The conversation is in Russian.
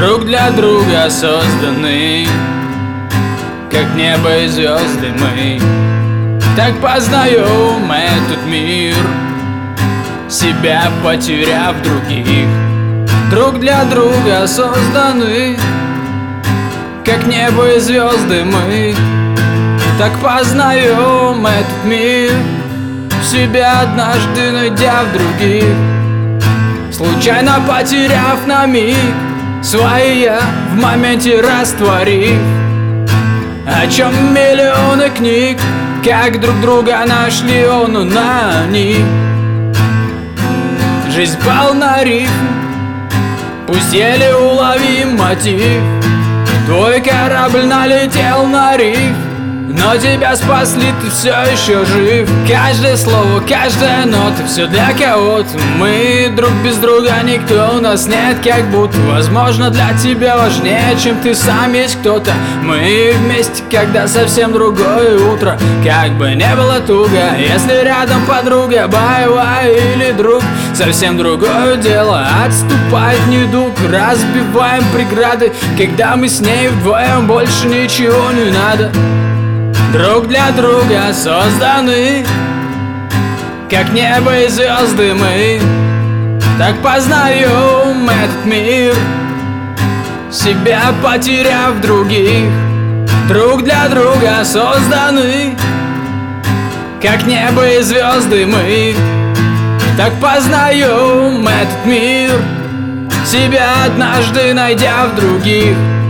друг для друга созданы, как небо и звезды мы. Так познаем этот мир, себя потеряв в других. Друг для друга созданы, как небо и звезды мы. Так познаем этот мир, себя однажды найдя в других. Случайно потеряв на миг свои я, в моменте растворив. О чем миллионы книг, как друг друга нашли он на них. Жизнь полна рифм, пусть еле уловим мотив. Твой корабль налетел на риф, но тебя спасли, ты все еще жив. Каждое слово, каждая нота, все для кого-то. Мы друг без друга, никто у нас нет, как будто. Возможно, для тебя важнее, чем ты сам есть кто-то. Мы вместе, когда совсем другое утро. Как бы не было туго, если рядом подруга, боевая или друг. Совсем другое дело, отступает недуг. Разбиваем преграды, когда мы с ней вдвоем, больше ничего не надо. Друг для друга созданы, как небо и звезды мы. Так познаем этот мир, себя потеряв в других. Друг для друга созданы, как небо и звезды мы. Так познаем этот мир, себя однажды найдя в других.